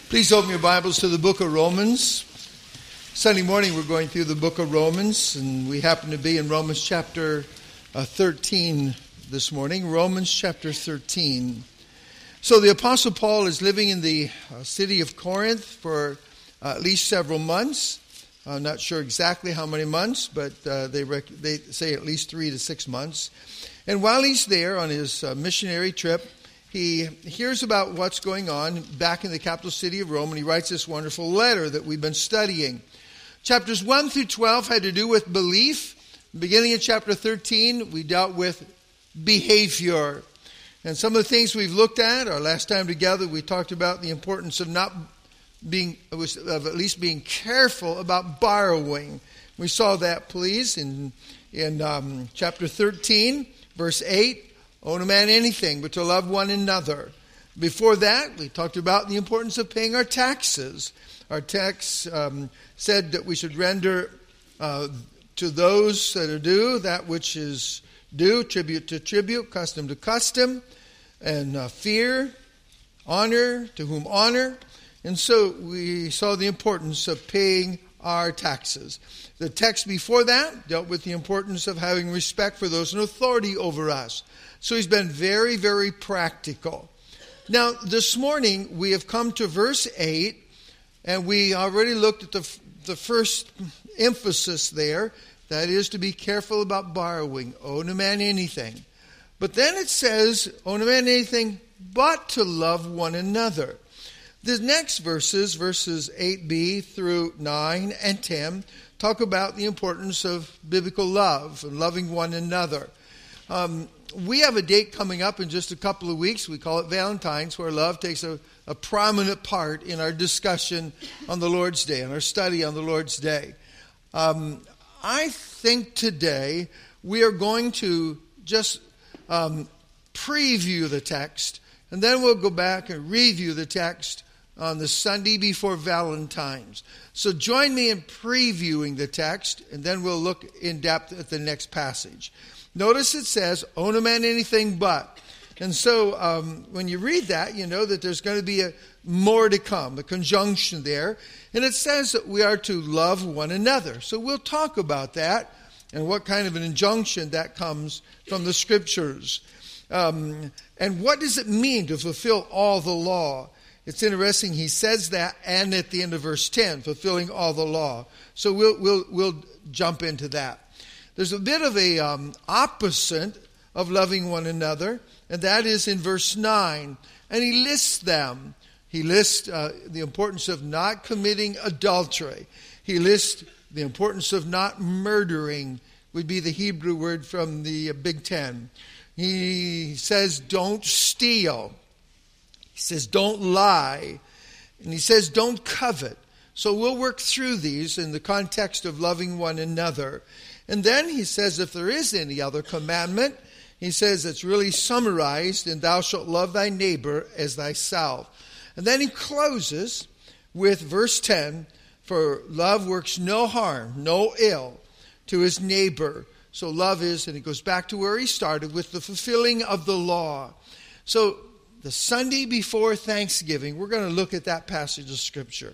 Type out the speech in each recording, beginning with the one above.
Please open your Bibles to the book of Romans. Sunday morning we're going through the book of Romans, and we happen to be in Romans chapter 13 this morning. Romans chapter 13. So the Apostle Paul is living in the city of Corinth for at least several months. I'm not sure exactly how many months, but they say at least 3 to 6 months. And while he's there on his missionary trip, he hears about what's going on back in the capital city of Rome, and he writes this wonderful letter that we've been studying. Chapters 1 through 12 had to do with belief. Beginning in chapter 13, we dealt with behavior. And some of the things we've looked at, our last time together, we talked about the importance of at least being careful about borrowing. We saw that, please, in chapter 13, verse 8. Owe no man anything but to love one another. Before that, we talked about the importance of paying our taxes. Our text said that we should render to those that are due that which is due, tribute to tribute, custom to custom, and fear, honor to whom honor. And so we saw the importance of paying our taxes. The text before that dealt with the importance of having respect for those in authority over us. So he's been very, very practical. Now, this morning we have come to verse 8, and we already looked at the first emphasis there. That is to be careful about borrowing. Owe no man anything. But then it says, owe no man anything but to love one another. The next verses 8b through 9 and 10, talk about the importance of biblical love and loving one another. We have a date coming up in just a couple of weeks. We call it Valentine's, where love takes a prominent part in our discussion on the Lord's Day, and our study on the Lord's Day. I think today we are going to just preview the text, and then we'll go back and review the text on the Sunday before Valentine's. So join me in previewing the text, and then we'll look in depth at the next passage. Notice it says, owe no man anything but. And so when you read that, you know that there's going to be more to come, a conjunction there. And it says that we are to love one another. So we'll talk about that and what kind of an injunction that comes from the Scriptures. And what does it mean to fulfill all the law? It's interesting, he says that, and at the end of verse 10, fulfilling all the law. So we'll jump into that. There's a bit of a opposite of loving one another, and that is in verse 9. And he lists them. He lists the importance of not committing adultery. He lists the importance of not murdering, would be the Hebrew word from the Big Ten. He says, don't steal. He says, don't lie. And he says, don't covet. So we'll work through these in the context of loving one another. And then he says, if there is any other commandment, he says it's really summarized in thou shalt love thy neighbor as thyself. And then he closes with verse 10, for love works no harm, no ill to his neighbor. So love is, and he goes back to where he started, with the fulfilling of the law. So the Sunday before Thanksgiving, we're going to look at that passage of Scripture.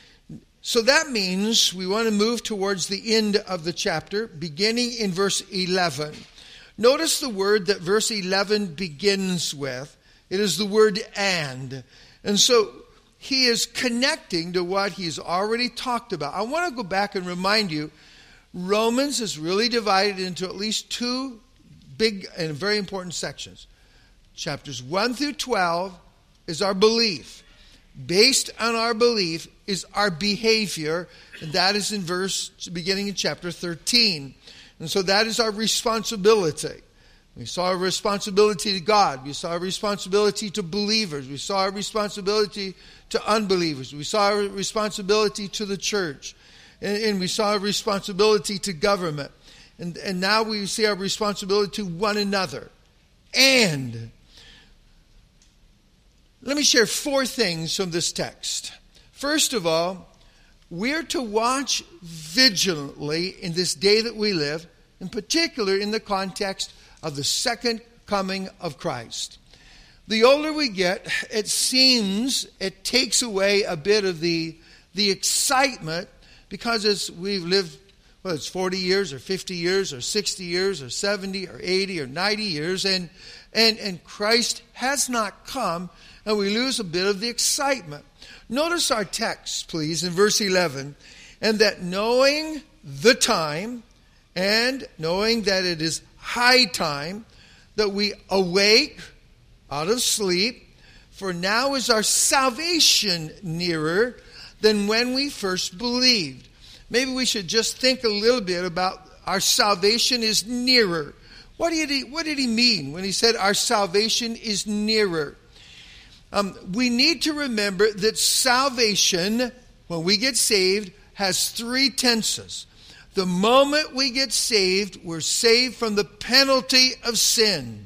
So that means we want to move towards the end of the chapter, beginning in verse 11. Notice the word that verse 11 begins with. It is the word and. And so he is connecting to what he's already talked about. I want to go back and remind you, Romans is really divided into at least two big and very important sections. Chapters 1 through 12 is our belief. Based on our belief is our behavior, and that is in beginning in chapter 13. And so that is our responsibility. We saw a responsibility to God. We saw a responsibility to believers. We saw a responsibility to unbelievers. We saw a responsibility to the church. And we saw a responsibility to government. And now we see our responsibility to one another. And let me share 4 things from this text. First of all, we're to watch vigilantly in this day that we live, in particular in the context of the second coming of Christ. The older we get, it seems it takes away a bit of the excitement, because as we've lived, well, it's 40 years or 50 years or 60 years or 70 or 80 or 90 years, and Christ has not come, and we lose a bit of the excitement. Notice our text, please, in verse 11. And that knowing the time, and knowing that it is high time, that we awake out of sleep, for now is our salvation nearer than when we first believed. Maybe we should just think a little bit about our salvation is nearer. What did he mean when he said our salvation is nearer? We need to remember that salvation, when we get saved, has three tenses. The moment we get saved, we're saved from the penalty of sin.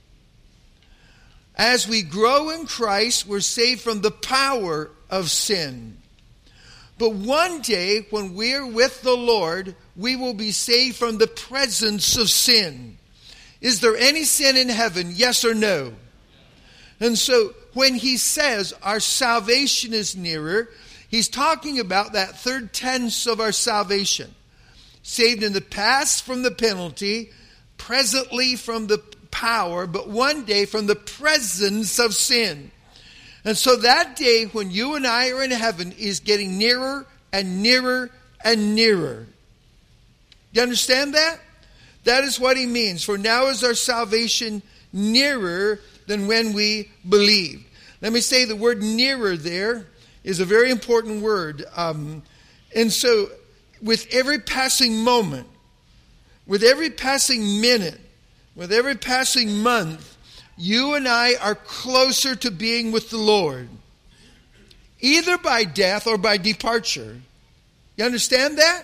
As we grow in Christ, we're saved from the power of sin. But one day, when we're with the Lord, we will be saved from the presence of sin. Is there any sin in heaven? Yes or no? And so, when he says our salvation is nearer, he's talking about that third tense of our salvation. Saved in the past from the penalty, presently from the power, but one day from the presence of sin. And so that day when you and I are in heaven is getting nearer and nearer and nearer. Do you understand that? That is what he means. For now is our salvation nearer than when we believed. Let me say the word nearer there is a very important word. And so with every passing moment, with every passing minute, with every passing month, you and I are closer to being with the Lord, either by death or by departure. You understand that?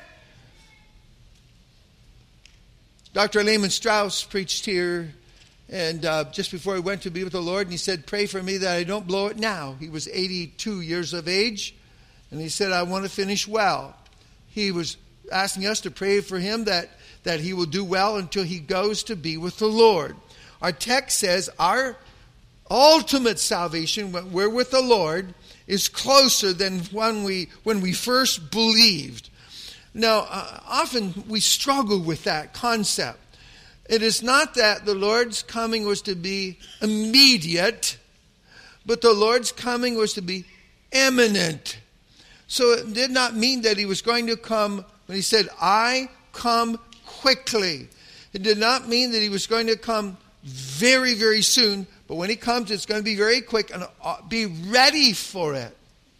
Dr. Lehman Strauss preached here, and just before he went to be with the Lord, and he said, pray for me that I don't blow it now. He was 82 years of age, and he said, I want to finish well. He was asking us to pray for him that he will do well until he goes to be with the Lord. Our text says our ultimate salvation, when we're with the Lord, is closer than when we first believed. Now, often we struggle with that concept. It is not that the Lord's coming was to be immediate, but the Lord's coming was to be imminent. So it did not mean that he was going to come when he said, I come quickly. It did not mean that he was going to come very, very soon, but when he comes, it's going to be very quick, and be ready for it.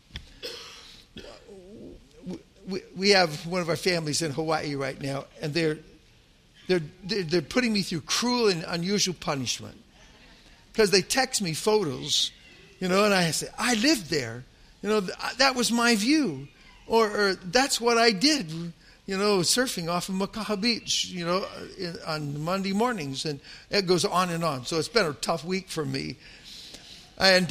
We have one of our families in Hawaii right now, and they're putting me through cruel and unusual punishment because they text me photos, and I say, I lived there, that was my view, or that's what I did, surfing off of Makaha Beach, on Monday mornings, and it goes on and on. So it's been a tough week for me. And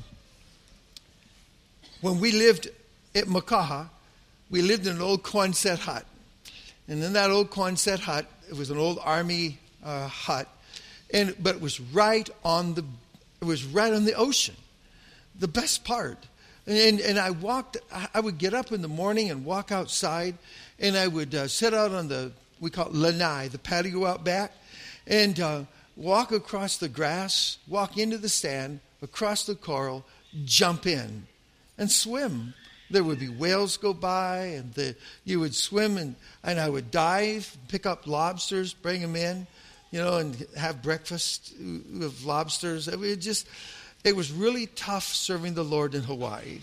when we lived at Makaha, we lived in an old Quonset hut. And in that old Quonset hut, it was an old army hut, but it was right on the ocean. The best part. And I would get up in the morning and walk outside, and I would sit out on we call it lanai, the patio out back, and walk across the grass, walk into the sand, across the coral, jump in, and swim. There would be whales go by, and you would swim, and I would dive, pick up lobsters, bring them in, and have breakfast with lobsters. It was really tough serving the Lord in Hawaii.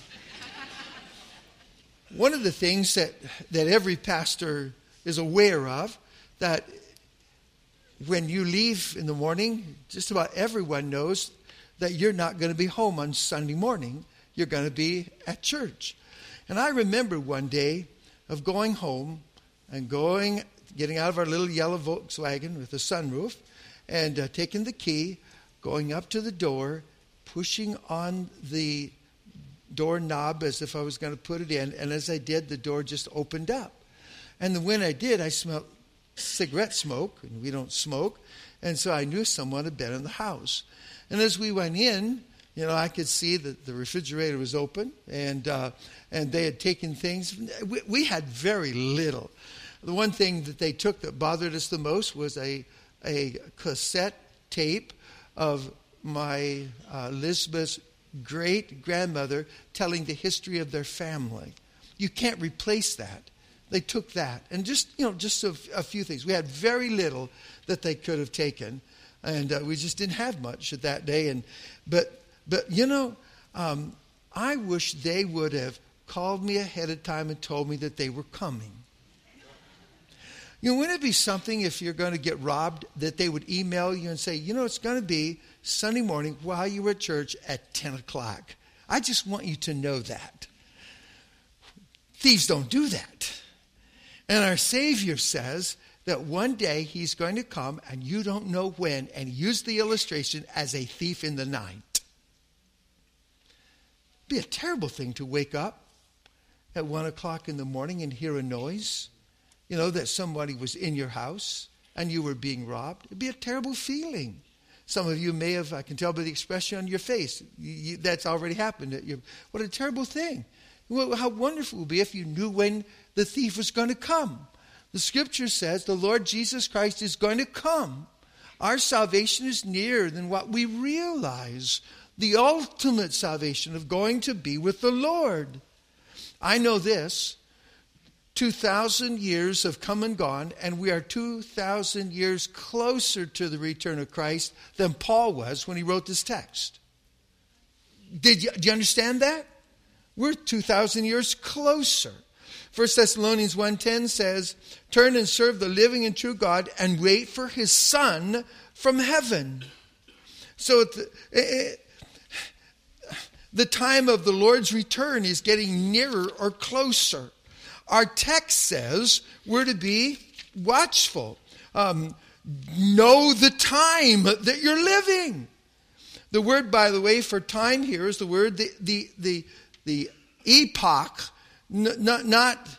One of the things that every pastor is aware of, that when you leave in the morning, just about everyone knows that you're not going to be home on Sunday morning. You're going to be at church. And I remember one day of going home and getting out of our little yellow Volkswagen with a sunroof and taking the key, going up to the door, pushing on the doorknob as if I was going to put it in. And as I did, the door just opened up. And when I did, I smelled cigarette smoke, and we don't smoke. And so I knew someone had been in the house. And as we went in, I could see that the refrigerator was open, and they had taken things. We had very little. The one thing that they took that bothered us the most was a cassette tape of my Elizabeth's great-grandmother telling the history of their family. You can't replace that. They took that. And just a few things. We had very little that they could have taken. And we just didn't have much at that day. But I wish they would have called me ahead of time and told me that they were coming. Wouldn't it be something if you're going to get robbed that they would email you and say, it's going to be Sunday morning while you were at church at 10 o'clock. I just want you to know that. Thieves don't do that. And our Savior says that one day he's going to come and you don't know when, and use the illustration as a thief in the night. It'd be a terrible thing to wake up at 1 o'clock in the morning and hear a noise, that somebody was in your house and you were being robbed. It'd be a terrible feeling. Some of you may have, I can tell by the expression on your face, that's already happened. What a terrible thing. Well, how wonderful it would be if you knew when the thief was going to come. The scripture says the Lord Jesus Christ is going to come. Our salvation is nearer than what we realize. The ultimate salvation of going to be with the Lord. I know this. 2,000 years have come and gone, and we are 2,000 years closer to the return of Christ than Paul was when he wrote this text. Do you understand that? We're 2,000 years closer. 1 Thessalonians 1:10 says, turn and serve the living and true God and wait for his Son from heaven. So the time of the Lord's return is getting nearer or closer. Our text says we're to be watchful. Know the time that you're living. The word, by the way, for time here is the word, the epoch, not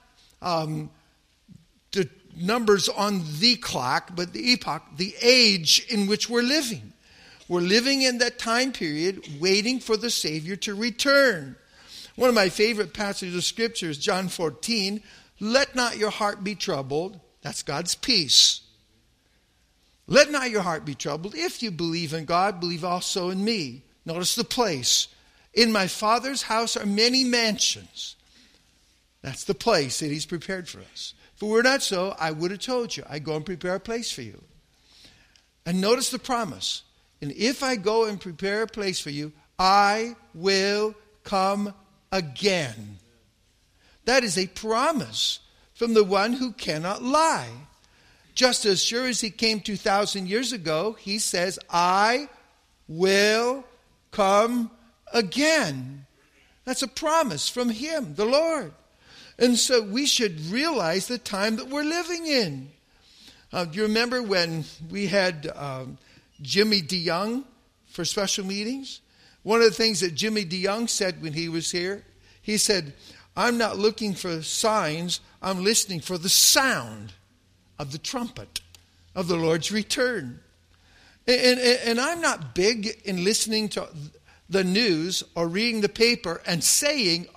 the numbers on the clock, but the epoch, the age in which we're living. We're living in that time period, waiting for the Savior to return. One of my favorite passages of Scripture is John 14. Let not your heart be troubled. That's God's peace. Let not your heart be troubled. If you believe in God, believe also in me. Notice the place. In my Father's house are many mansions. That's the place that he's prepared for us. If it were not so, I would have told you. I go and prepare a place for you. And notice the promise. And if I go and prepare a place for you, I will come again. That is a promise from the one who cannot lie. Just as sure as he came 2,000 years ago, he says, I will come again. That's a promise from him, the Lord. And so we should realize the time that we're living in. Do you remember when we had Jimmy DeYoung for special meetings? One of the things that Jimmy DeYoung said when he was here, he said, I'm not looking for signs, I'm listening for the sound of the trumpet of the Lord's return. And I'm not big in listening to the news or reading the paper and saying,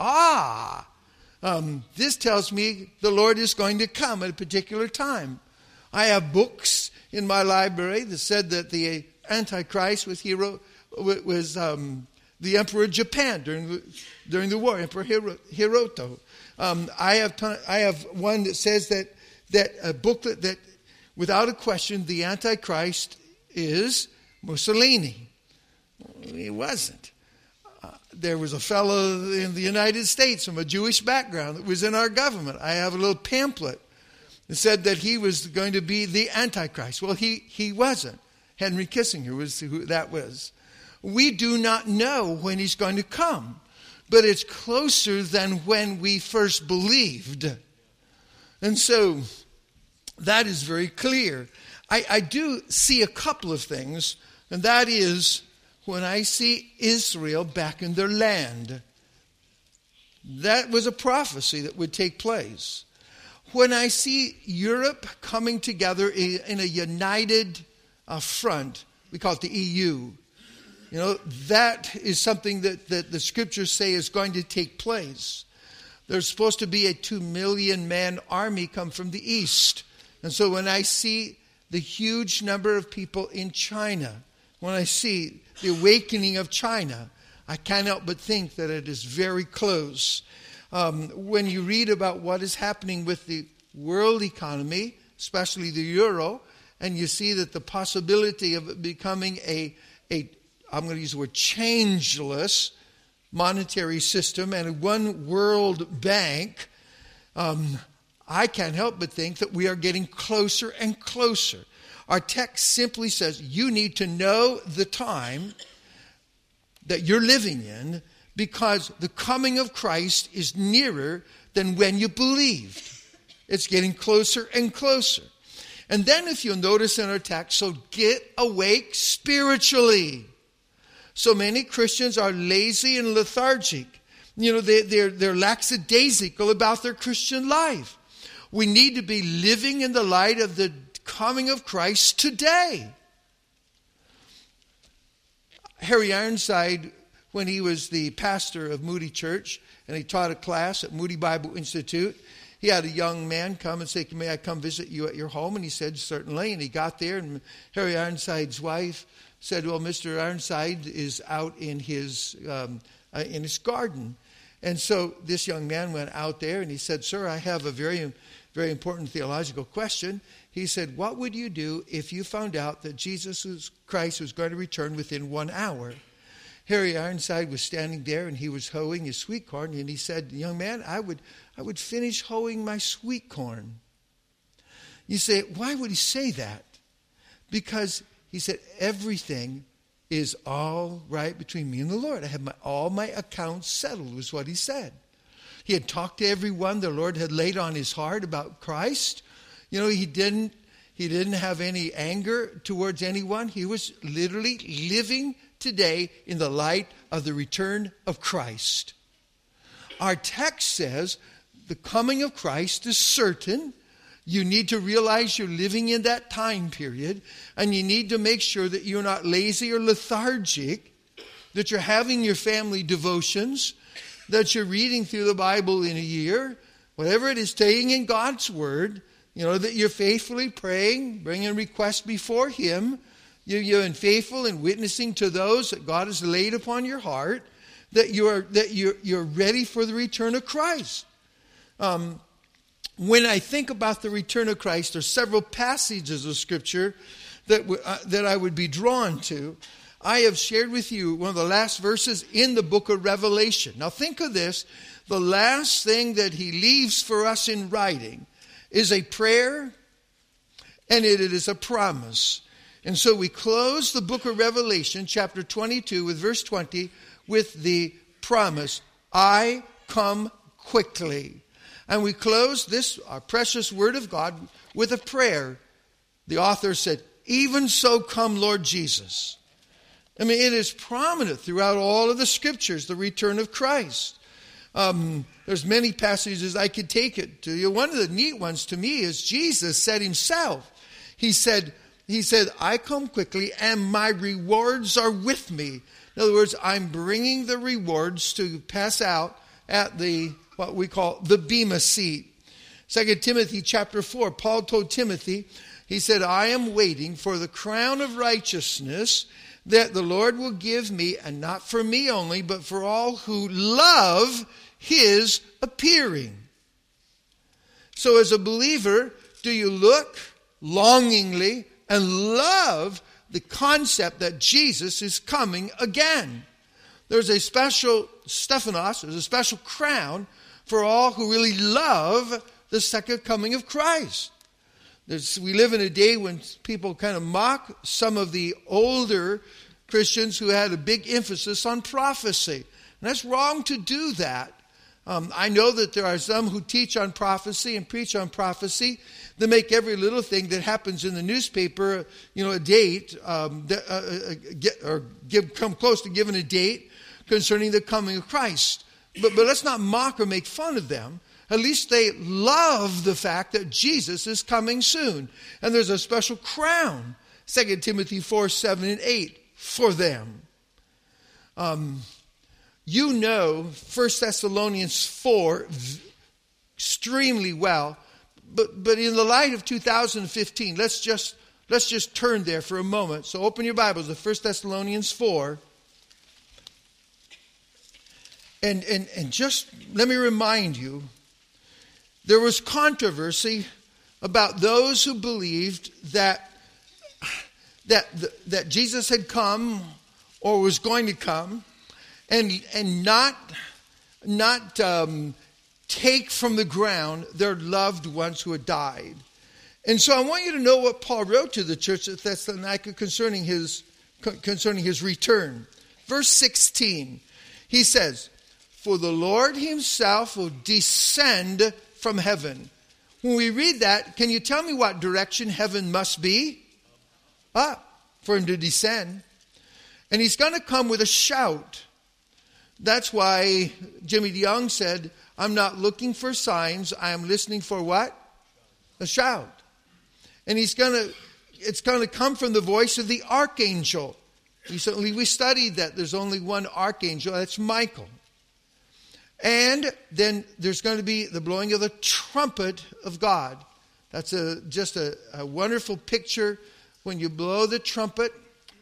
this tells me the Lord is going to come at a particular time. I have books in my library that said that the Antichrist was the Emperor of Japan during the war, Emperor Hiroto. I have one that says that a booklet that, without a question, the Antichrist is Mussolini. He wasn't. There was a fellow in the United States from a Jewish background that was in our government. I have a little pamphlet that said that he was going to be the Antichrist. Well, he wasn't. Henry Kissinger was who that was. We do not know when he's going to come, but it's closer than when we first believed. And so that is very clear. I do see a couple of things, and that is when I see Israel back in their land. That was a prophecy that would take place. When I see Europe coming together in a united front, we call it the EU. That is something that the scriptures say is going to take place. There's supposed to be a 2 million man army come from the east. And so when I see the huge number of people in China, when I see the awakening of China, I can't help but think that it is very close. When you read about what is happening with the world economy, especially the euro, and you see that the possibility of it becoming I'm going to use the word changeless monetary system and a one world bank, I can't help but think that we are getting closer and closer. Our text simply says you need to know the time that you're living in, because the coming of Christ is nearer than when you believed. It's getting closer and closer. And then if you'll notice in our text, so get awake spiritually. So many Christians are lazy and lethargic. They're lackadaisical about their Christian life. We need to be living in the light of the coming of Christ today. Harry Ironside, when he was the pastor of Moody Church, and he taught a class at Moody Bible Institute, he had a young man come and say, "May I come visit you at your home?" And he said, "Certainly." And he got there, and Harry Ironside's wife said, "Well, Mr. Ironside is out in his garden." And so this young man went out there, and he said, "Sir, I have a very, very important theological question." He said, "What would you do if you found out that Jesus Christ was going to return within 1 hour?" Harry Ironside was standing there, and he was hoeing his sweet corn, and he said, "Young man, I would finish hoeing my sweet corn." You say, why would he say that? Because he said, everything is all right between me and the Lord. I have all my accounts settled, was what he said. He had talked to everyone the Lord had laid on his heart about Christ. He didn't have any anger towards anyone. He was literally living today in the light of the return of Christ. Our text says the coming of Christ is certain. You need to realize you're living in that time period, and you need to make sure that you're not lazy or lethargic, that you're having your family devotions, that you're reading through the Bible in a year, whatever it is, staying in God's Word, that you're faithfully praying, bringing requests before Him, you're faithful in witnessing to those that God has laid upon your heart, that you're ready for the return of Christ. When I think about the return of Christ, there's several passages of Scripture that I would be drawn to. I have shared with you one of the last verses in the book of Revelation. Now think of this. The last thing that he leaves for us in writing is a prayer, and it is a promise. And so we close the book of Revelation, chapter 22, with verse 20, with the promise, "I come quickly." And we close this, our precious word of God, with a prayer. The author said, "Even so come, Lord Jesus." I mean, it is prominent throughout all of the Scriptures, the return of Christ. There's many passages I could take it to you. One of the neat ones to me is Jesus said himself. He said, "I come quickly and my rewards are with me." In other words, I'm bringing the rewards to pass out at what we call the Bema seat. 2 Timothy chapter 4, Paul told Timothy, he said, "I am waiting for the crown of righteousness that the Lord will give me, and not for me only, but for all who love his appearing." So as a believer, do you look longingly and love the concept that Jesus is coming again? There's a special Stephanos, there's a special crown for all who really love the second coming of Christ. We live in a day when people kind of mock some of the older Christians who had a big emphasis on prophecy. And that's wrong to do that. I know that there are some who teach on prophecy and preach on prophecy. They make every little thing that happens in the newspaper, a date, come close to giving a date concerning the coming of Christ. But let's not mock or make fun of them. At least they love the fact that Jesus is coming soon. And there's a special crown, 2 Timothy 4, 7, and 8, for them. You know 1 Thessalonians 4 extremely well, but in the light of 2015, let's just turn there for a moment. So open your Bibles to 1 Thessalonians 4. And just let me remind you, there was controversy about those who believed that Jesus had come or was going to come, and not take from the ground their loved ones who had died. And so I want you to know what Paul wrote to the church at Thessalonica concerning his return. Verse 16, he says, "For the Lord himself will descend from heaven." When we read that, can you tell me what direction heaven must be? Up, for him to descend. And he's going to come with a shout. That's why Jimmy DeYoung said, "I'm not looking for signs, I am listening for what? A shout." And it's going to come from the voice of the archangel. Recently we studied that there's only one archangel, that's Michael. And then there's going to be the blowing of the trumpet of God. That's just a wonderful picture. When you blow the trumpet,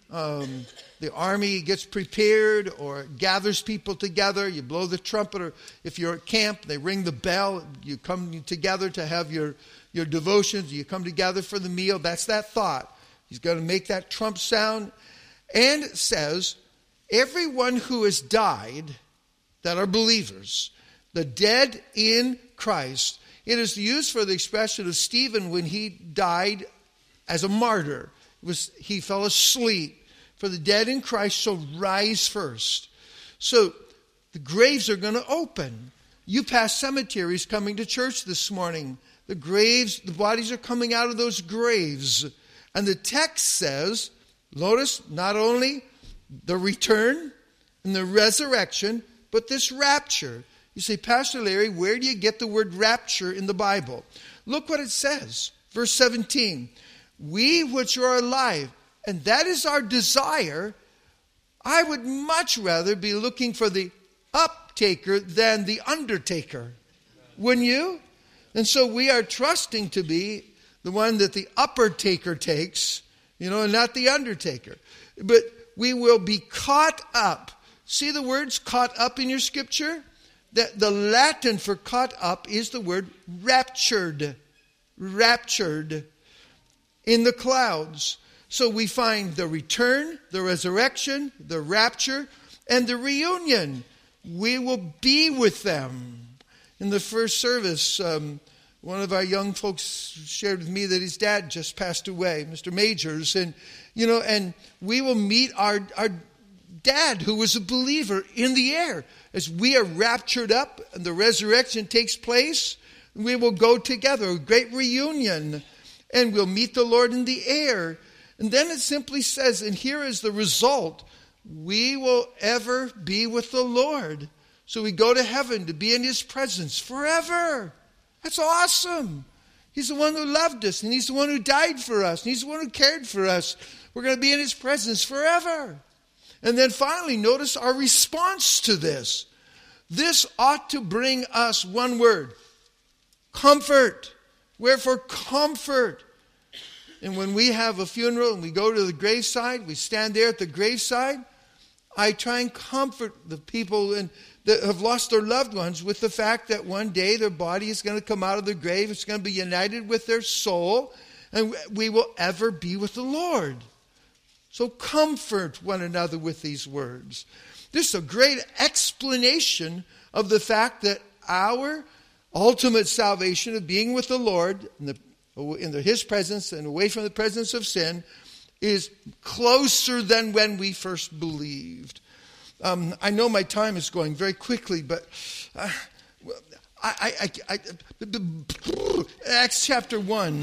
the army gets prepared or gathers people together. You blow the trumpet, or if you're at camp, they ring the bell. You come together to have your devotions. You come together for the meal. That's that thought. He's going to make that trump sound. And it says, everyone who has died, that are believers, the dead in Christ. It is used for the expression of Stephen when he died as a martyr. He fell asleep. For the dead in Christ shall rise first. So the graves are going to open. You passed cemeteries coming to church this morning. The graves, the bodies are coming out of those graves. And the text says, notice, not only the return and the resurrection, but this rapture. You say, "Pastor Larry, where do you get the word rapture in the Bible?" Look what it says. Verse 17. "We which are alive," and that is our desire. I would much rather be looking for the uptaker than the undertaker. Wouldn't you? And so we are trusting to be the one that the upper taker takes, and not the undertaker. But we will be caught up. See the words caught up in your scripture? The Latin for caught up is the word raptured. Raptured in the clouds. So we find the return, the resurrection, the rapture, and the reunion. We will be with them. In the first service, one of our young folks shared with me that his dad just passed away, Mr. Majors. And we will meet our dad, who was a believer, in the air. As we are raptured up and the resurrection takes place, we will go together, a great reunion, and we'll meet the Lord in the air. And then it simply says, and here is the result, we will ever be with the Lord. So we go to heaven to be in his presence forever. That's awesome. He's the one who loved us, and he's the one who died for us, and he's the one who cared for us. We're going to be in his presence forever. And then finally, notice our response to this. This ought to bring us one word: comfort. Wherefore, comfort. And when we have a funeral and we go to the graveside, we stand there at the graveside, I try and comfort the people that have lost their loved ones with the fact that one day their body is going to come out of the grave. It's going to be united with their soul, and we will ever be with the Lord. So comfort one another with these words. This is a great explanation of the fact that our ultimate salvation of being with the Lord in his presence and away from the presence of sin is closer than when we first believed. I know my time is going very quickly, but Acts chapter 1.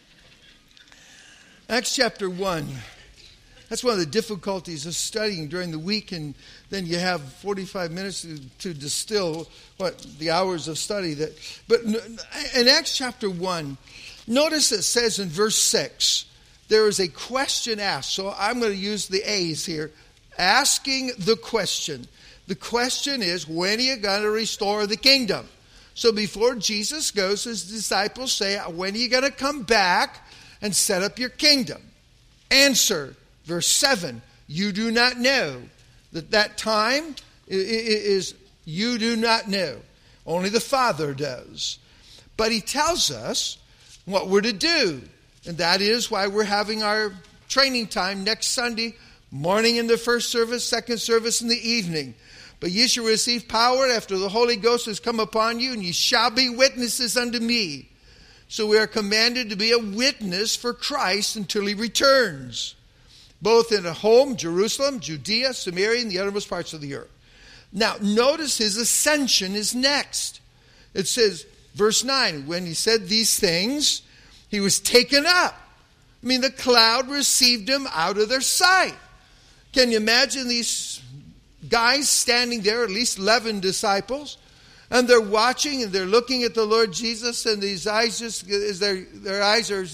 Acts chapter 1. That's one of the difficulties of studying during the week, and then you have 45 minutes to distill the hours of study. But in Acts chapter 1, notice it says in verse 6, there is a question asked. So I'm going to use the A's here. asking the question. The question is, when are you going to restore the kingdom? So before Jesus goes, his disciples say, when are you going to come back and set up your kingdom? Answer, verse 7, you do not know. That time is you do not know. Only the Father does. But he tells us what we're to do. And that is why we're having our training time next Sunday morning in the first service, second service in the evening. But ye shall receive power after the Holy Ghost has come upon you, and ye shall be witnesses unto me. So we are commanded to be a witness for Christ until he returns, both in a home, Jerusalem, Judea, Samaria, and the uttermost parts of the earth. Now, notice his ascension is next. It says, verse 9, when he said these things, he was taken up. I mean, the cloud received him out of their sight. Can you imagine these guys standing there, at least 11 disciples, and they're watching and they're looking at the Lord Jesus, and these eyes just, as their eyes are,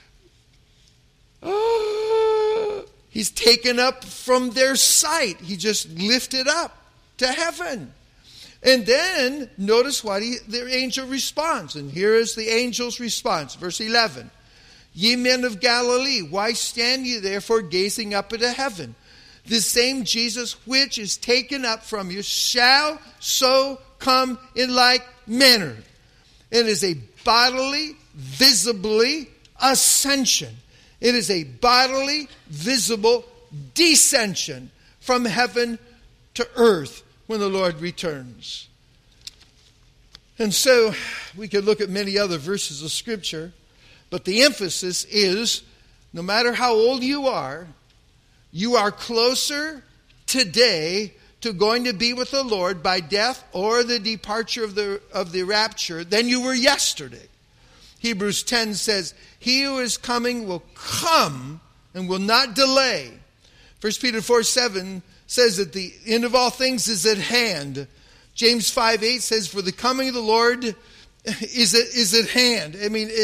he's taken up from their sight. He just lifted up to heaven. And then notice what the angel responds. And here is the angel's response. Verse 11. Ye men of Galilee, why stand ye therefore gazing up into heaven? The same Jesus which is taken up from you shall so come in like manner. It is a bodily, visibly ascension. It is a bodily, visible descension from heaven to earth when the Lord returns. And so we could look at many other verses of Scripture, but the emphasis is, no matter how old you are closer today to going to be with the Lord by death or the departure of the rapture than you were yesterday. Hebrews 10 says, he who is coming will come and will not delay. 1 Peter 4:7 says that the end of all things is at hand. James 5:8 says, for the coming of the Lord is at hand. I mean,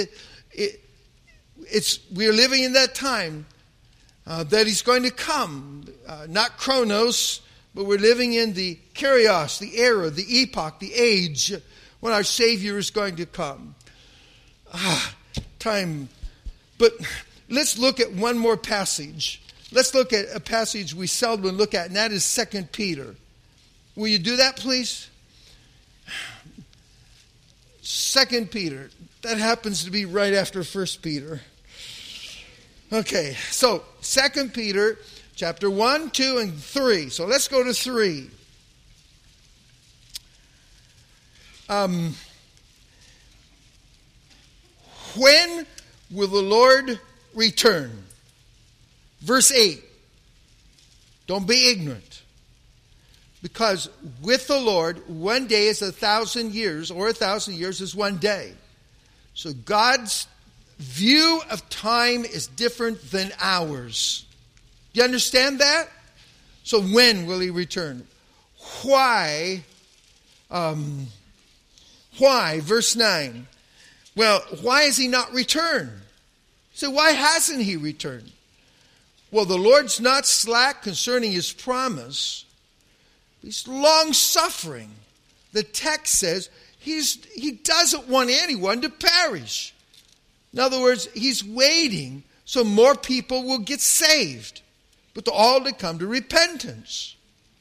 we're living in that time that he's going to come. Not chronos, but we're living in the kairos, the era, the epoch, the age when our Savior is going to come. Time. But let's look at one more passage. Let's look at a passage we seldom look at, and that is 2 Peter. Will you do that, please? 2 Peter. That happens to be right after 1 Peter. Okay, so 2 Peter chapter 1, 2, and 3. So let's go to 3. When will the Lord return? Verse 8. Don't be ignorant. Because with the Lord, one day is 1,000 years, or 1,000 years is one day. So God's view of time is different than ours. Do you understand that? So when will he return? Why? Why? Verse 9. Well, why has he not returned? So why hasn't he returned? Well, the Lord's not slack concerning his promise. He's long-suffering. The text says he doesn't want anyone to perish. In other words, he's waiting so more people will get saved, but all to come to repentance.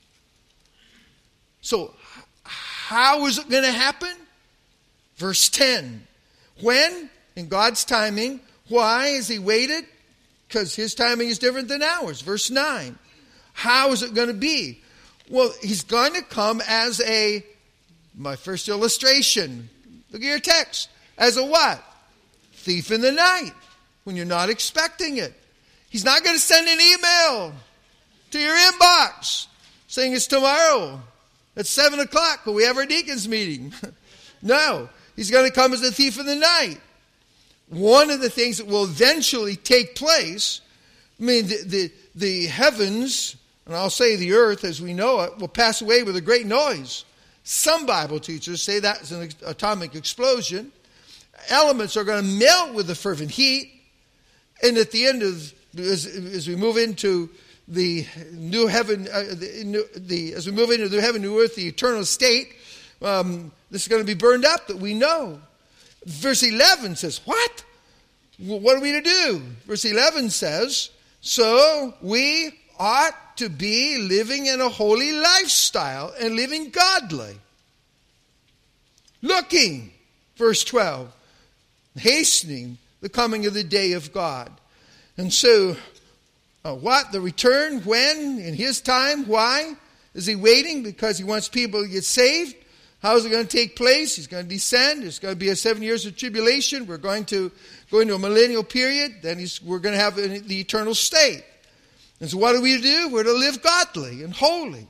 So how is it going to happen? Verse 10. When? In God's timing. Why has he waited? Because his timing is different than ours. Verse 9. How is it going to be? Well, he's going to come as my first illustration. Look at your text. As a what? Thief in the night. When you're not expecting it. He's not going to send an email to your inbox saying it's tomorrow at 7 o'clock when we have our deacons meeting. No. He's going to come as a thief in the night. One of the things that will eventually take place, I mean, the heavens, and I'll say the earth as we know it, will pass away with a great noise. Some Bible teachers say that's an atomic explosion. Elements are going to melt with a fervent heat. And at the end of, as we move into new heaven, as we move into the heaven, new earth, the eternal state, this is going to be burned up, that we know. Verse 11 says, what? What are we to do? Verse 11 says, so we ought to be living in a holy lifestyle and living godly. Looking, verse 12, hastening the coming of the day of God. And so, what? The return, when? In his time. Why? Is he waiting? Because he wants people to get saved? How is it going to take place? He's going to descend. There's going to be 7 years of tribulation. We're going to go into a millennial period. Then we're going to have the eternal state. And so what do we do? We're to live godly and holy.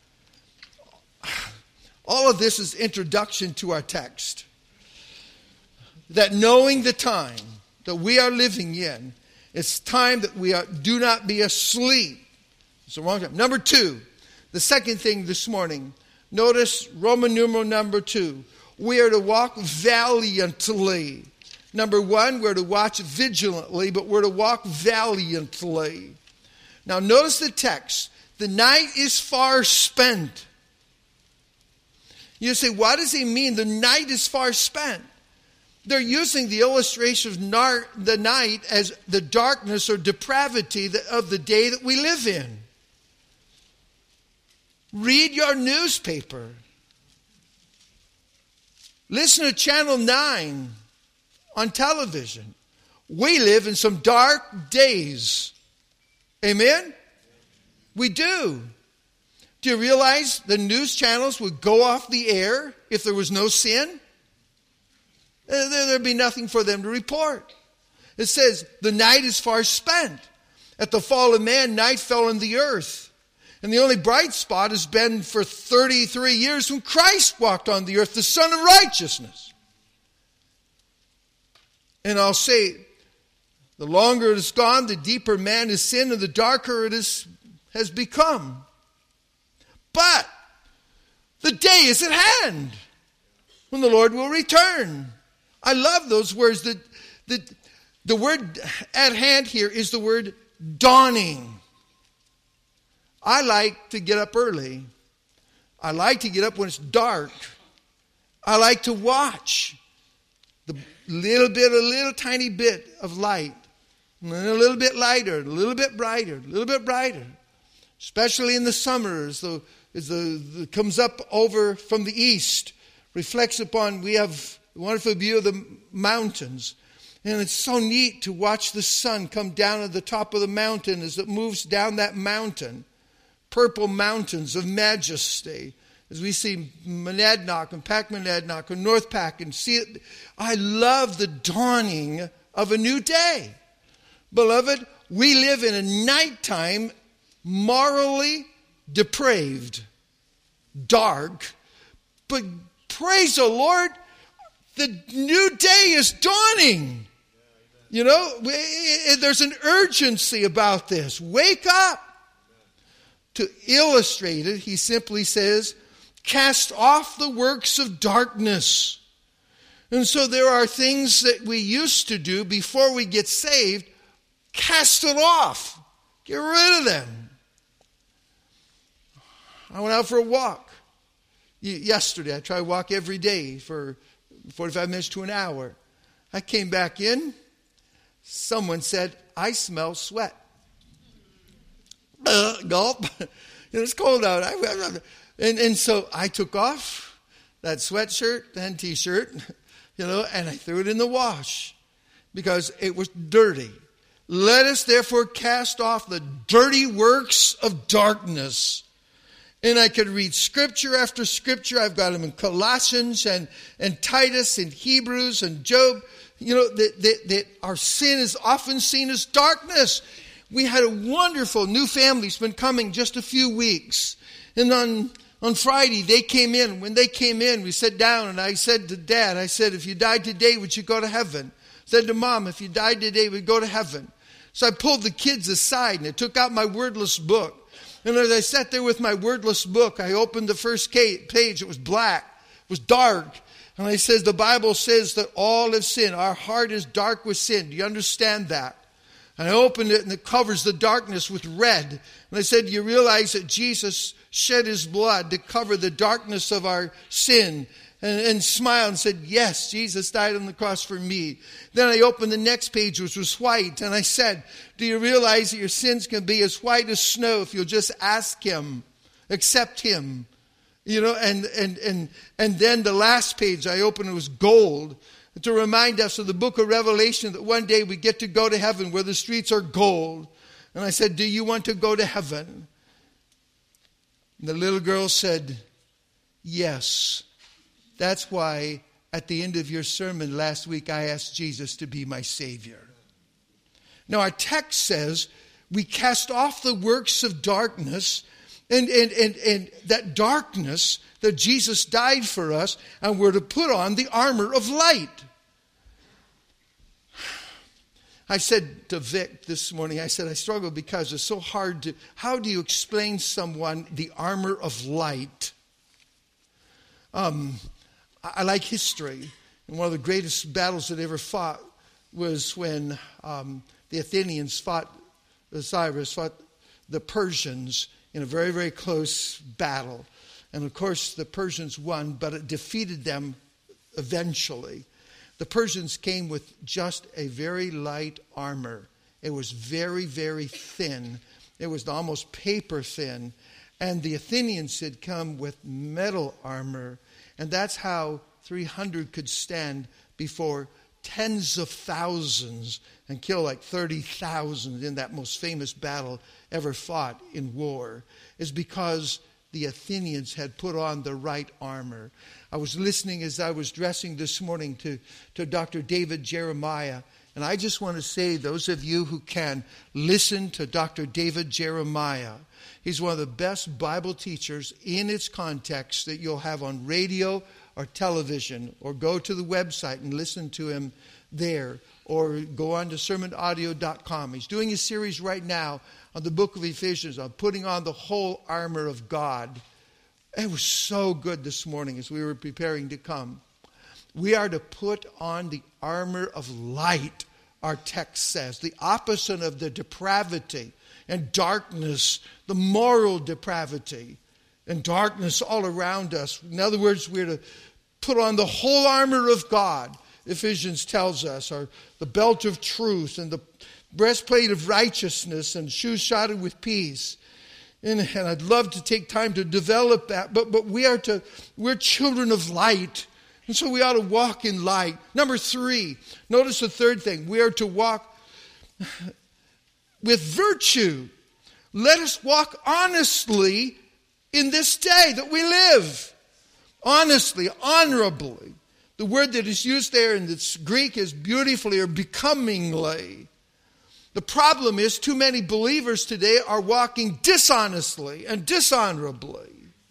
All of this is introduction to our text. That knowing the time that we are living in, it's time that we do not be asleep. It's the wrong time. Number 2, the second thing this morning. Notice Roman numeral number 2. We are to walk valiantly. Number 1, we're to watch vigilantly, but we're to walk valiantly. Now notice the text. The night is far spent. You say, what does he mean? The night is far spent. They're using the illustration of the night as the darkness or depravity of the day that we live in. Read your newspaper. Listen to Channel 9 on television. We live in some dark days. Amen? We do. Do you realize the news channels would go off the air if there was no sin? There'd be nothing for them to report. It says, the night is far spent. At the fall of man, night fell on the earth. And the only bright spot has been for 33 years when Christ walked on the earth, the Son of Righteousness. And I'll say, the longer it has gone, the deeper man has sinned and the darker it has become. But the day is at hand when the Lord will return. I love those words. The word at hand here is the word dawning. I like to get up early. I like to get up when it's dark. I like to watch a little tiny bit of light. And then a little bit lighter, a little bit brighter, a little bit brighter. Especially in the summer as it comes up over from the east. Reflects upon, we have a wonderful view of the mountains. And it's so neat to watch the sun come down at the top of the mountain as it moves down that mountain. Purple mountains of majesty. As we see Monadnock and Packmonadnock and North Pack and see it. I love the dawning of a new day. Beloved, we live in a nighttime, morally depraved, dark. But praise the Lord, the new day is dawning. You know, there's an urgency about this. Wake up. To illustrate it, he simply says, cast off the works of darkness. And so there are things that we used to do before we get saved. Cast it off. Get rid of them. I went out for a walk yesterday. I try to walk every day for 45 minutes to an hour. I came back in. Someone said, I smell sweat. Gulp. It's cold out. And so I took off that sweatshirt and t-shirt, and I threw it in the wash because it was dirty. Let us therefore cast off the dirty works of darkness. And I could read scripture after scripture. I've got them in Colossians and Titus and Hebrews and Job. That our sin is often seen as darkness. We had a wonderful new family. It's been coming just a few weeks. And on Friday, they came in. When they came in, we sat down and I said to Dad, if you died today, would you go to heaven? I said to Mom, if you died today, would you go to heaven? So I pulled the kids aside and I took out my wordless book. And as I sat there with my wordless book, I opened the first page. It was black. It was dark. And I said, the Bible says that all have sinned. Our heart is dark with sin. Do you understand that? And I opened it, and it covers the darkness with red. And I said, do you realize that Jesus shed his blood to cover the darkness of our sin? And smiled and said, yes, Jesus died on the cross for me. Then I opened the next page, which was white. And I said, do you realize that your sins can be as white as snow if you'll just ask him, accept him? You know, and then the last page I opened, it was gold, to remind us of the book of Revelation that one day we get to go to heaven where the streets are gold. And I said, do you want to go to heaven? And the little girl said, yes. That's why at the end of your sermon last week, I asked Jesus to be my Savior. Now our text says we cast off the works of darkness and that darkness that Jesus died for us, and we're to put on the armor of light. I said to Vic this morning, I said, I struggle because it's so hard to, how do you explain someone the armor of light? I like history. And one of the greatest battles that ever fought was when the Athenians Cyrus fought the Persians in a very, very close battle. And of course, the Persians won, but it defeated them eventually. The Persians came with just a very light armor. It was very, very thin. It was almost paper thin. And the Athenians had come with metal armor. And that's how 300 could stand before tens of thousands and kill like 30,000 in that most famous battle ever fought in war, is because the Athenians had put on the right armor. I was listening as I was dressing this morning to Dr. David Jeremiah. And I just want to say, those of you who can, listen to Dr. David Jeremiah. He's one of the best Bible teachers in its context that you'll have on radio or television, or go to the website and listen to him there, or go on to sermonaudio.com. He's doing a series right now on the book of Ephesians on putting on the whole armor of God. It was so good this morning as we were preparing to come. We are to put on the armor of light, our text says, the opposite of the depravity and darkness, the moral depravity and darkness all around us. In other words, we're to put on the whole armor of God, Ephesians tells us, or the belt of truth and the breastplate of righteousness and shoes shodded with peace. And I'd love to take time to develop that, but we're children of light. And so we ought to walk in light. Number 3, notice the third thing. We are to walk with virtue. Let us walk honestly in this day that we live. Honestly, honorably. The word that is used there in the Greek is beautifully or becomingly. The problem is too many believers today are walking dishonestly and dishonorably.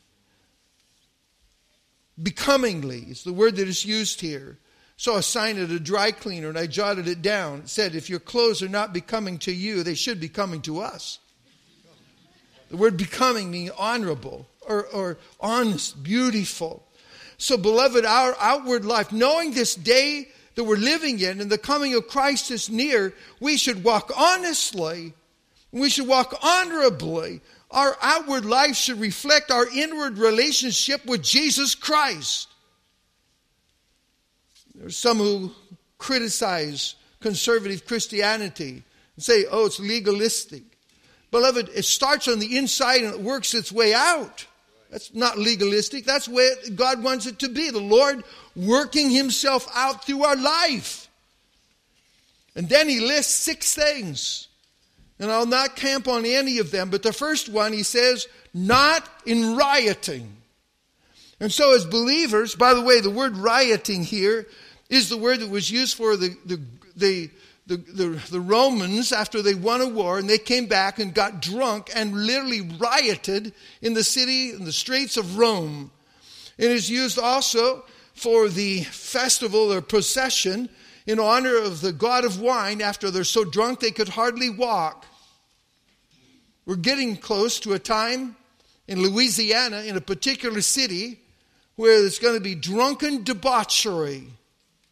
Becomingly is the word that is used here. Saw a sign at a dry cleaner and I jotted it down. It said, if your clothes are not becoming to you, they should be coming to us. The word becoming means honorable or honest, beautiful. So beloved, our outward life, knowing this day that we're living in and the coming of Christ is near, we should walk honestly. We should walk honorably. Our outward life should reflect our inward relationship with Jesus Christ. There are some who criticize conservative Christianity and say, oh, it's legalistic. Beloved, it starts on the inside and it works its way out. That's not legalistic. That's where God wants it to be. The Lord working himself out through our life. And then he lists 6 things. And I'll not camp on any of them. But the first one, he says, not in rioting. And so as believers, by the way, the word rioting here is the word that was used for the Romans after they won a war, and they came back and got drunk and literally rioted in the city, in the streets of Rome. It is used also for the festival or procession in honor of the god of wine after they're so drunk they could hardly walk. We're getting close to a time in Louisiana, in a particular city, where there's going to be drunken debauchery.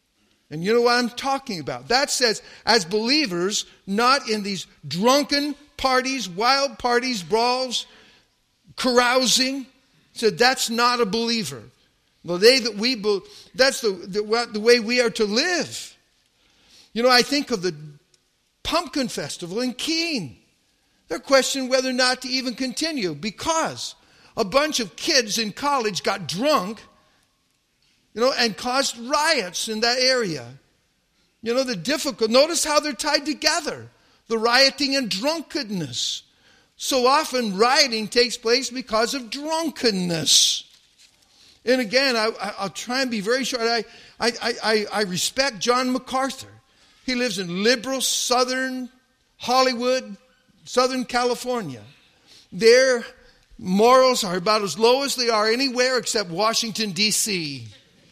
And you know what I'm talking about. That says, as believers, not in these drunken parties, wild parties, brawls, carousing. So that's not a believer. Well, that's the way we are to live. You know, I think of the Pumpkin Festival in Keene. They're questioning whether or not to even continue because a bunch of kids in college got drunk, and caused riots in that area. Notice how they're tied together. The rioting and drunkenness. So often rioting takes place because of drunkenness. And again, I'll try and be very short. I respect John MacArthur. He lives in liberal southern Hollywood, Southern California. Their morals are about as low as they are anywhere except Washington, D.C.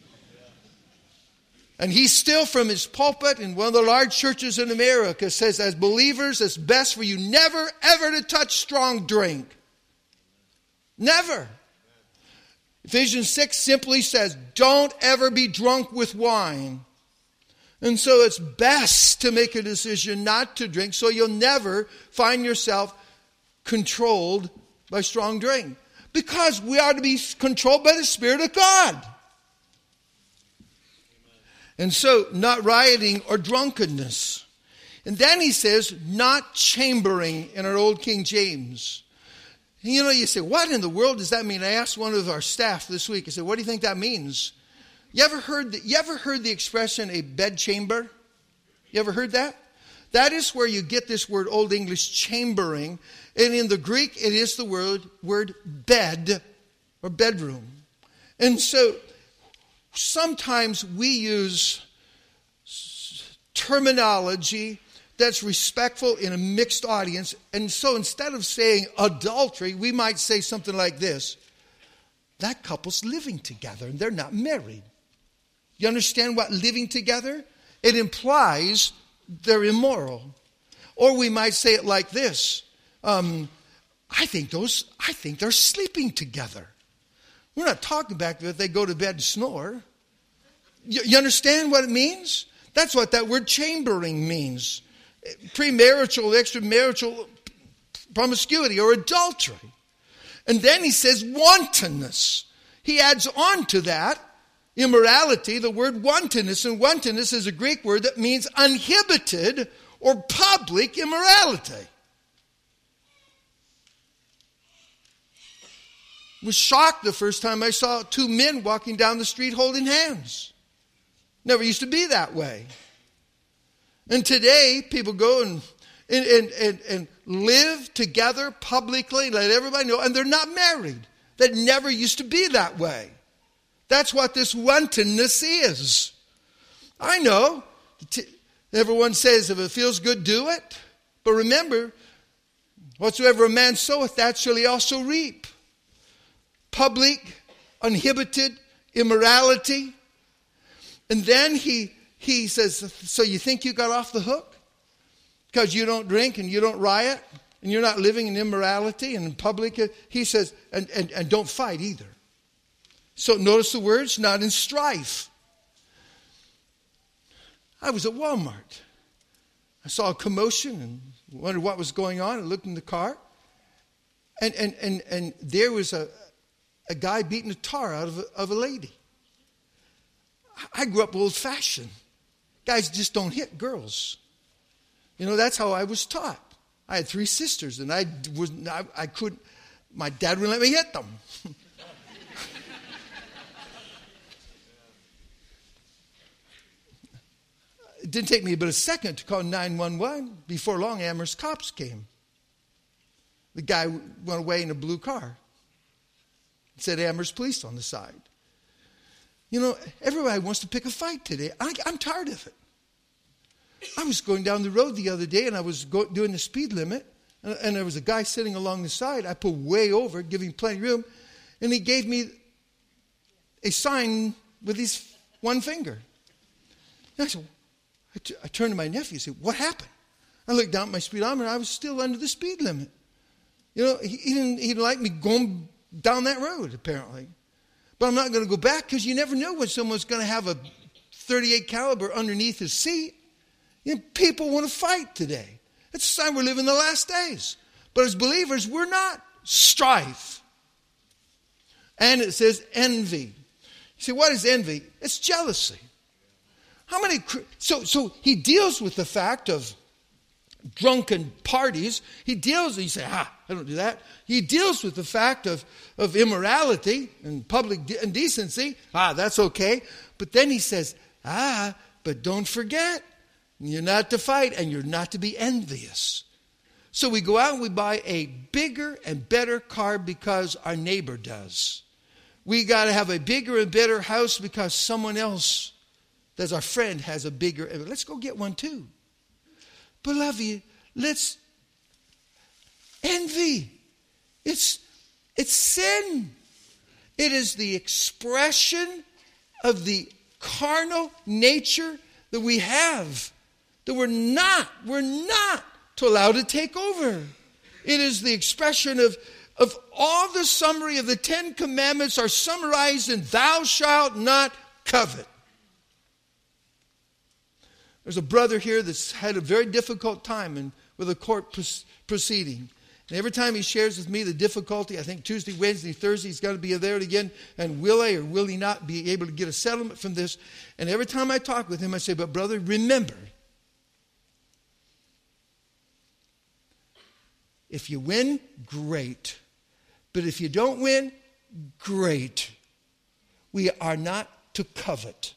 And he still, from his pulpit in one of the large churches in America, says, as believers, it's best for you never, ever to touch strong drink. Never. Ephesians 6 simply says, don't ever be drunk with wine. And so it's best to make a decision not to drink so you'll never find yourself controlled by strong drink. Because we are to be controlled by the Spirit of God. And so, not rioting or drunkenness. And then he says, not chambering in our old King James. And you say, what in the world does that mean? I asked one of our staff this week, I said, what do you think that means? You ever heard the expression a bed chamber? You ever heard that? That is where you get this word Old English chambering. And in the Greek, it is the word bed or bedroom. And so, sometimes we use terminology that's respectful in a mixed audience. And so instead of saying adultery, we might say something like this. That couple's living together and they're not married. You understand what living together? It implies they're immoral. Or we might say it like this. I think they're sleeping together. We're not talking about that they go to bed and snore. You understand what it means? That's what that word chambering means. Premarital, extramarital promiscuity or adultery. And then he says wantonness. He adds on to that immorality, the word wantonness. And wantonness is a Greek word that means uninhibited or public immorality. I was shocked the first time I saw two men walking down the street holding hands. Never used to be that way. And today, people go and live together publicly, let everybody know, and they're not married. That never used to be that way. That's what this wantonness is. I know. Everyone says, if it feels good, do it. But remember, whatsoever a man soweth, that shall he also reap. Public, uninhibited immorality. And then he says, so you think you got off the hook? Because you don't drink and you don't riot and you're not living in immorality and in public. He says, and don't fight either. So notice the words, not in strife. I was at Walmart. I saw a commotion and wondered what was going on. I looked in the car. And there was a guy beating a tar out of a lady. I grew up old-fashioned. Guys just don't hit girls. That's how I was taught. I had 3 sisters, and I couldn't. My dad wouldn't let me hit them. It didn't take me but a second to call 911. Before long, Amherst cops came. The guy went away in a blue car. It said Amherst Police on the side. Everybody wants to pick a fight today. I'm tired of it. I was going down the road the other day, and I was doing the speed limit, and there was a guy sitting along the side. I pulled way over, giving plenty of room, and he gave me a sign with his one finger. And I turned to my nephew and said, what happened? I looked down at my speedometer, and I was still under the speed limit. He didn't like me going down that road, apparently. But I'm not going to go back because you never know when someone's going to have a .38 caliber underneath his seat. People want to fight today. It's the time we're living in the last days. But as believers, we're not. Strife. And it says envy. You say, what is envy? It's jealousy. So he deals with the fact of drunken parties. He say, I don't do that. He deals with the fact of immorality and public indecency. That's okay. But then he says, but don't forget, you're not to fight and you're not to be envious. So we go out and we buy a bigger and better car because our neighbor does. We got to have a bigger and better house because someone else, that's our friend, has a bigger. Let's go get one too. Beloved, let's envy. It's sin. It is the expression of the carnal nature that we have, that we're not to allow to take over. It is the expression of all the summary of the 10 Commandments are summarized in thou shalt not covet. There's a brother here that's had a very difficult time with a court proceeding. And every time he shares with me the difficulty, I think Tuesday, Wednesday, Thursday, he's got to be there again. And will I or will he not be able to get a settlement from this? And every time I talk with him, I say, but brother, remember, if you win, great. But if you don't win, great. We are not to covet.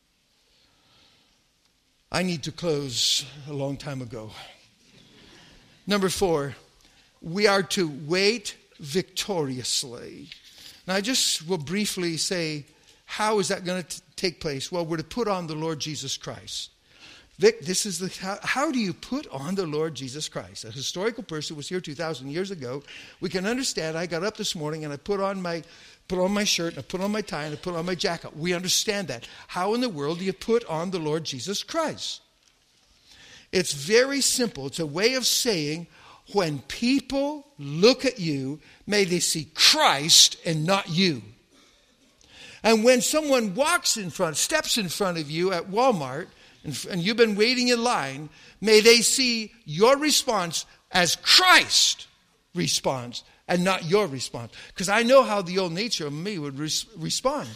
I need to close a long time ago. Number 4, we are to wait victoriously. Now I just will briefly say, how is that going to take place? Well, we're to put on the Lord Jesus Christ. Vic, this is how do you put on the Lord Jesus Christ? A historical person was here 2,000 years ago. We can understand. I got up this morning and I put on my shirt, and I put on my tie, and I put on my jacket. We understand that. How in the world do you put on the Lord Jesus Christ? It's very simple. It's a way of saying, when people look at you, may they see Christ and not you. And when someone steps in front of you at Walmart, and you've been waiting in line, may they see your response as Christ responds and not your response. Because I know how the old nature of me would respond.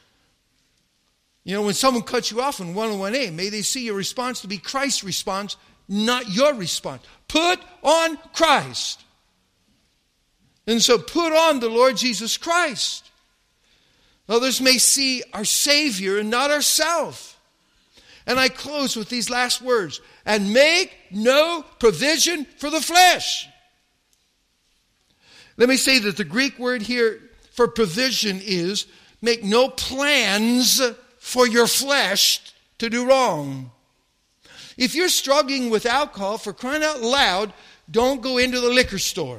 When someone cuts you off in 101A, may they see your response to be Christ's response, not your response. Put on Christ. And so put on the Lord Jesus Christ. Others may see our Savior and not ourselves. And I close with these last words. And make no provision for the flesh. Let me say that the Greek word here for provision is make no plans for your flesh to do wrong. If you're struggling with alcohol, for crying out loud, don't go into the liquor store.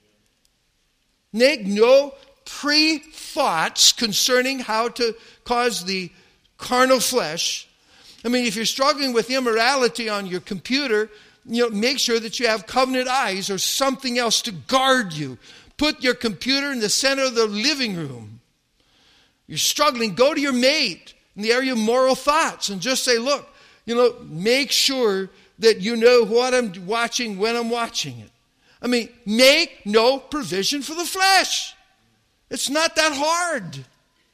Make no pre-thoughts concerning how to cause the carnal flesh. If you're struggling with immorality on your computer, make sure that you have covenant eyes or something else to guard you. Put your computer in the center of the living room. You're struggling, go to your mate in the area of moral thoughts and just say, look, make sure that you know what I'm watching when I'm watching it. Make no provision for the flesh. It's not that hard.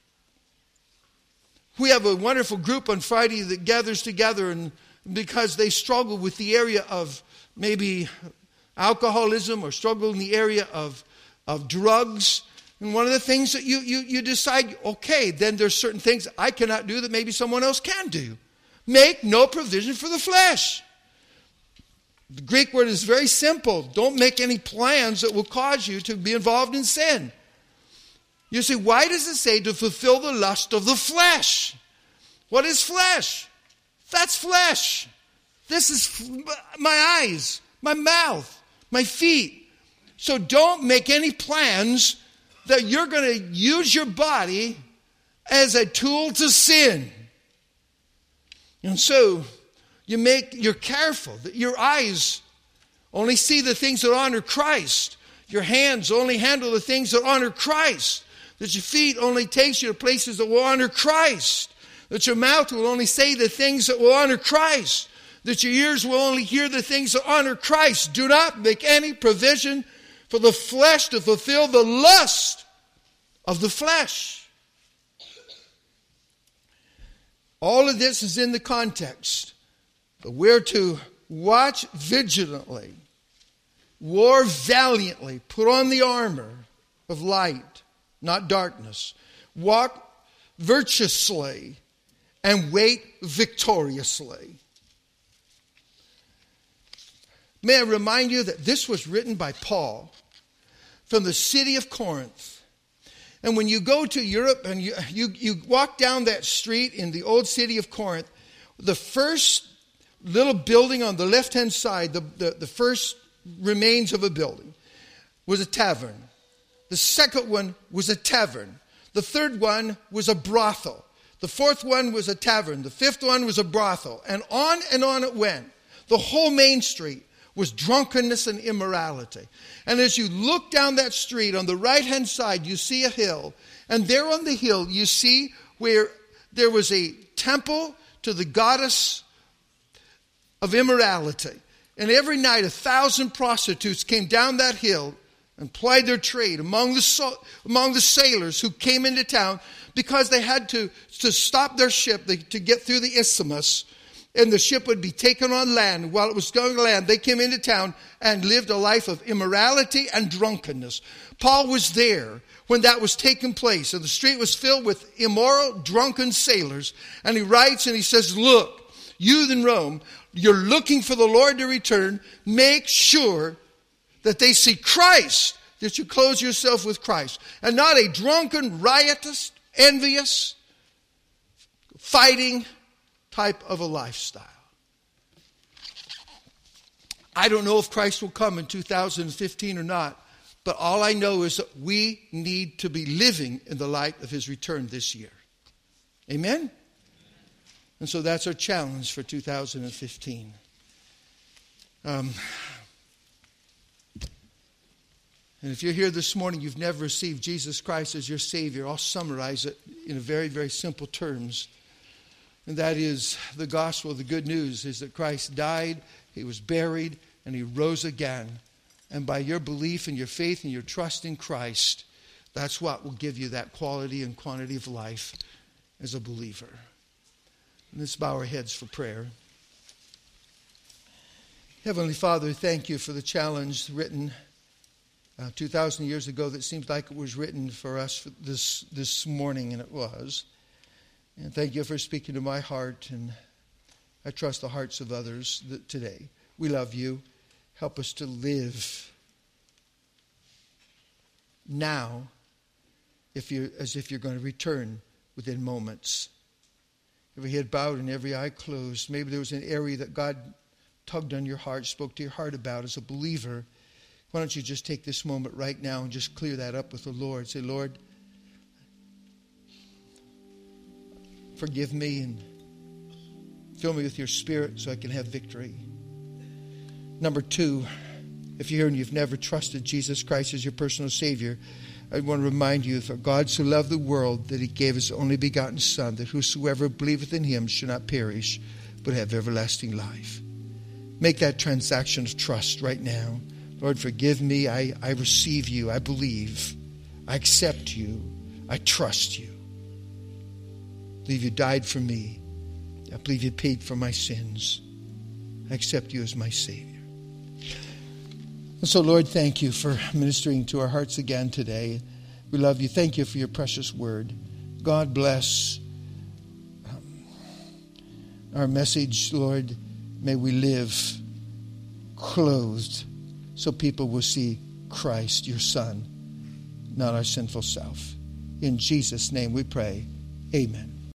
We have a wonderful group on Friday that gathers together, and because they struggle with the area of maybe alcoholism or struggle in the area of drugs. And one of the things that you decide, okay, then there's certain things I cannot do that maybe someone else can do. Make no provision for the flesh. The Greek word is very simple. Don't make any plans that will cause you to be involved in sin. You say, why does it say to fulfill the lust of the flesh? What is flesh? That's flesh. This is my eyes, my mouth, my feet. So don't make any plans that you're going to use your body as a tool to sin. And so you're careful that your eyes only see the things that honor Christ. Your hands only handle the things that honor Christ. That your feet only takes you to places that will honor Christ. That your mouth will only say the things that will honor Christ. That your ears will only hear the things that honor Christ. Do not make any provision for the flesh to fulfill the lust of the flesh. All of this is in the context. But we're to watch vigilantly, war valiantly, put on the armor of light, not darkness. Walk virtuously and wait victoriously. May I remind you that this was written by Paul from the city of Corinth. And when you go to Europe and you walk down that street in the old city of Corinth, the first little building on the left-hand side, the first remains of a building, was a tavern. The second one was a tavern. The third one was a brothel. The fourth one was a tavern. The fifth one was a brothel. And on it went. The whole main street was drunkenness and immorality. And as you look down that street, on the right-hand side, you see a hill. And there on the hill, you see where there was a temple to the goddess of immorality. And every night, 1,000 prostitutes came down that hill and plied their trade among the sailors who came into town, because they had to stop their ship to get through the isthmus, and the ship would be taken on land. While it was going to land, they came into town and lived a life of immorality and drunkenness. Paul was there when that was taking place, and the street was filled with immoral, drunken sailors. And he writes and he says, look, you in Rome, you're looking for the Lord to return. Make sure that they see Christ, that you clothe yourself with Christ, and not a drunken, riotous, envious, fighting type of a lifestyle. I don't know if Christ will come in 2015 or not, but all I know is that we need to be living in the light of his return this year. Amen? And so that's our challenge for 2015. And if you're here this morning, you've never received Jesus Christ as your Savior, I'll summarize it in very, very simple terms. And that is, the gospel, the good news is that Christ died, he was buried, and he rose again. And by your belief and your faith and your trust in Christ, that's what will give you that quality and quantity of life as a believer. And let's bow our heads for prayer. Heavenly Father, thank you for the challenge written 2,000 years ago that seems like it was written for us for this morning, and it was. And thank you for speaking to my heart, and I trust the hearts of others today. We love you. Help us to live now as if you're going to return within moments. Every head bowed and every eye closed. Maybe there was an area that God tugged on your heart, spoke to your heart about as a believer. Why don't you just take this moment right now and just clear that up with the Lord. Say, Lord, forgive me and fill me with your Spirit so I can have victory. Number 2, if you're here and you've never trusted Jesus Christ as your personal Savior, I want to remind you, for God so loved the world that he gave his only begotten Son, that whosoever believeth in him should not perish, but have everlasting life. Make that transaction of trust right now. Lord, forgive me. I receive you. I believe. I accept you. I trust you. I believe you died for me. I believe you paid for my sins. I accept you as my Savior. And so, Lord, thank you for ministering to our hearts again today. We love you. Thank you for your precious word. God bless our message, Lord. May we live clothed so people will see Christ, your Son, not our sinful self. In Jesus' name we pray. Amen.